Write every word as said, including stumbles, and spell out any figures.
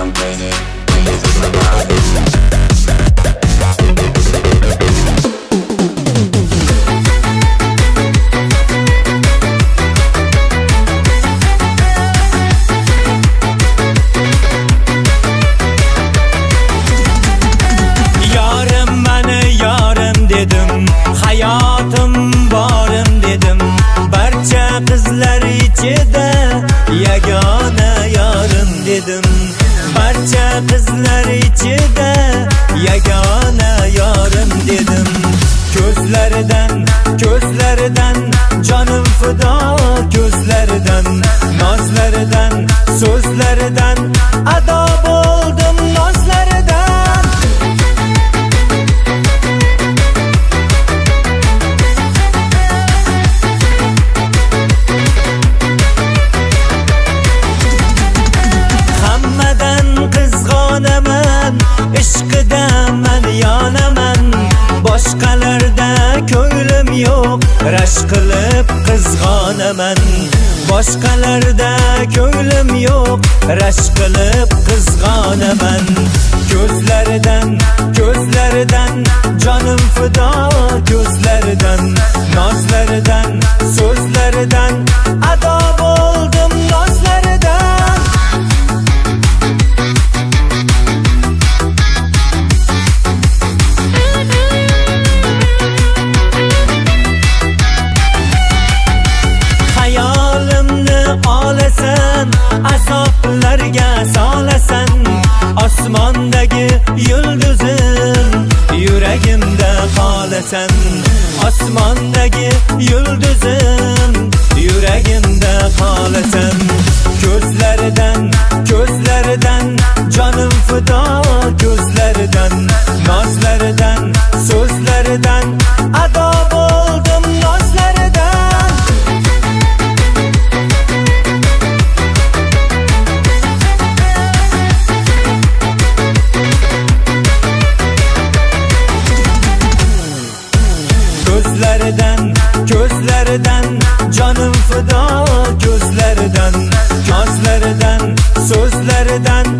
beni, beni dinlemez. Hayatım borim dedim, barcha qizlar ichida yagona yorim dedim, barcha qizlar ichida yagona yorim dedim. Ko'zlaridan, ko'zlaridan jonim fido, ko'zlaridan, nozlaridan, so'zlaridan ado bo'ldim nozlaridan. Ishqidan men yonaman, boshqalarda ko'nglim yo'q, rashk qilib qizg'onaman. Boshqalarda ko'nglim yo'q, rashk qilib qizg'onaman. Ko'zlaridan, ko'zlaridan jonim fido, ko'zlaridan, nozlaridan, so'zlaridan ado bo'ldim nozlaridan. Azoblarga solasan, osmondagi yulduzim, yuragimda qolasan. Osmondagi yulduzim, yuragimda qolasan. Ko'zlaridan, ko'zlaridan jonim fido, ko'zlaridan, nozlaridan, so'zlaridan ado bo'ldim nozlaridan. Ko'zlaridan, ko'zlaridan jonim fido, ko'zlaridan, nozlaridan, so'zlaridan